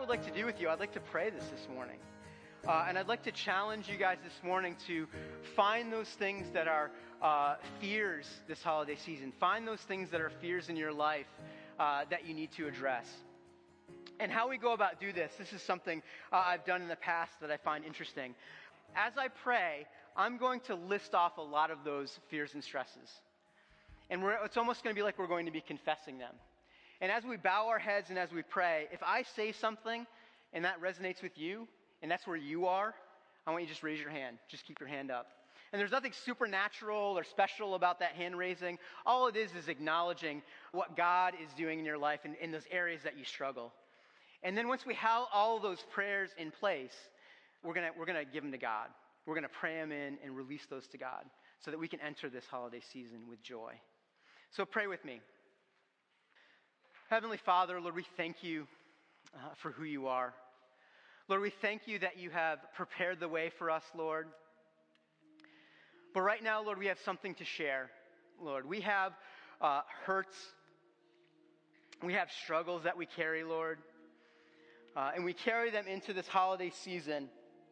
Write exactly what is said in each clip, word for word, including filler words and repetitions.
would like to do with you, I'd like to pray this this morning. Uh, and I'd like to challenge you guys this morning to find those things that are uh, fears this holiday season. Find those things that are fears in your life uh, that you need to address. And how we go about do this, this is something uh, I've done in the past that I find interesting. As I pray, I'm going to list off a lot of those fears and stresses. And we're, it's almost going to be like we're going to be confessing them. And as we bow our heads and as we pray, if I say something and that resonates with you, and that's where you are, I want you to just raise your hand. Just keep your hand up. And there's nothing supernatural or special about that hand raising. All it is is acknowledging what God is doing in your life in, in those areas that you struggle. And then once we have all of those prayers in place, we're gonna we're gonna give them to God. We're gonna pray them in and release those to God so that we can enter this holiday season with joy. So pray with me. Heavenly Father, Lord, we thank you uh, for who you are. Lord, we thank you that you have prepared the way for us, Lord. But right now, Lord, we have something to share, Lord. We have uh, hurts. We have struggles that we carry, Lord. Uh, and we carry them into this holiday season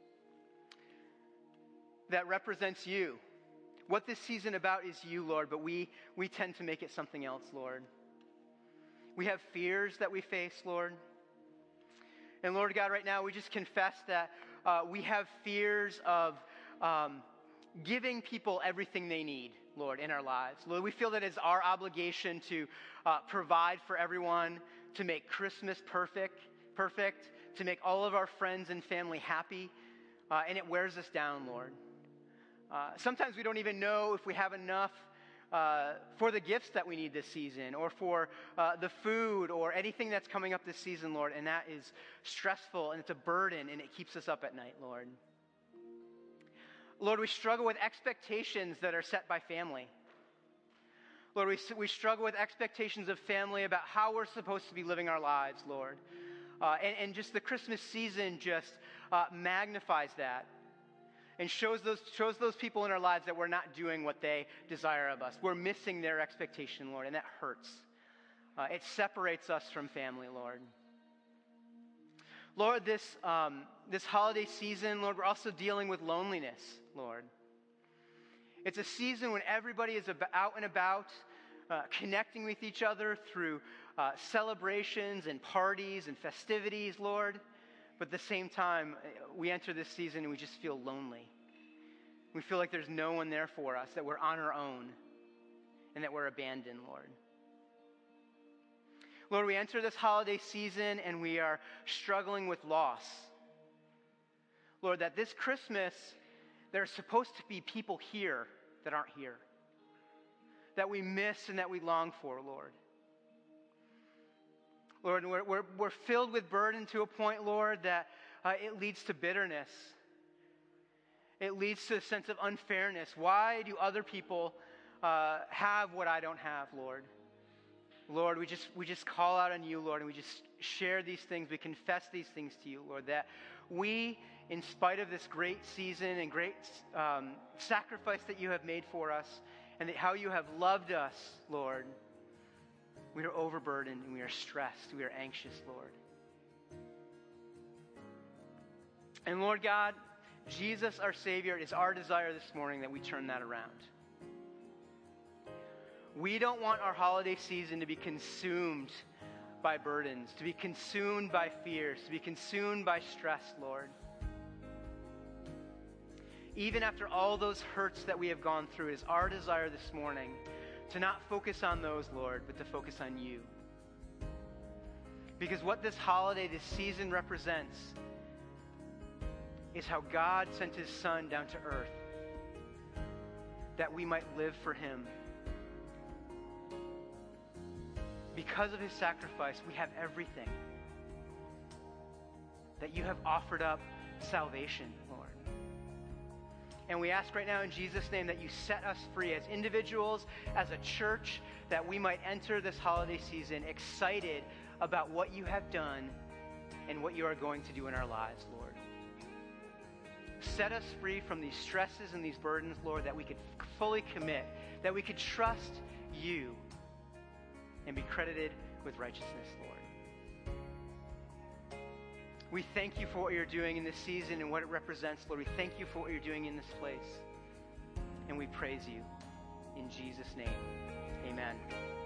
that represents you. What this season about is you, Lord, but we, we tend to make it something else, Lord. We have fears that we face, Lord. And Lord God, right now, we just confess that uh, we have fears of um, giving people everything they need, Lord, in our lives. Lord, we feel that it's our obligation to uh, provide for everyone, to make Christmas perfect, perfect, to make all of our friends and family happy, uh, and it wears us down, Lord. Uh, sometimes we don't even know if we have enough Uh, for the gifts that we need this season, or for uh, the food, or anything that's coming up this season, Lord, and that is stressful, and it's a burden, and it keeps us up at night, Lord. Lord, we struggle with expectations that are set by family. Lord, we, we struggle with expectations of family about how we're supposed to be living our lives, Lord. Uh, and, and just the Christmas season just uh, magnifies that. And shows those shows those people in our lives that we're not doing what they desire of us. We're missing their expectation, Lord, and that hurts. Uh, it separates us from family, Lord. Lord, this um, this holiday season, Lord, we're also dealing with loneliness, Lord. It's a season when everybody is out and about, uh, connecting with each other through uh, celebrations and parties and festivities, Lord. But at the same time, we enter this season and we just feel lonely. We feel like there's no one there for us, that we're on our own, and that we're abandoned, Lord. Lord, we enter this holiday season and we are struggling with loss. Lord, that this Christmas, there are supposed to be people here that aren't here, that we miss and that we long for, Lord. Lord, we're, we're, we're filled with burden to a point, Lord, that uh, it leads to bitterness. It leads to a sense of unfairness. Why do other people uh, have what I don't have, Lord? Lord, we just we just call out on you, Lord, and we just share these things. We confess these things to you, Lord, that we, in spite of this great season and great um, sacrifice that you have made for us, and that how you have loved us, Lord, we are overburdened and we are stressed. We are anxious, Lord. And Lord God, Jesus, our Savior, it is our desire this morning that we turn that around. We don't want our holiday season to be consumed by burdens, to be consumed by fears, to be consumed by stress, Lord. Even after all those hurts that we have gone through, it is our desire this morning to not focus on those, Lord, but to focus on you. Because what this holiday, this season represents is how God sent his Son down to earth that we might live for him. Because of his sacrifice, we have everything. That you have offered up salvation, Lord. And we ask right now in Jesus' name that you set us free as individuals, as a church, that we might enter this holiday season excited about what you have done and what you are going to do in our lives, Lord. Set us free from these stresses and these burdens, Lord, that we could fully commit, that we could trust you and be credited with righteousness, Lord. We thank you for what you're doing in this season and what it represents, Lord. We thank you for what you're doing in this place. And we praise you. In Jesus' name, amen.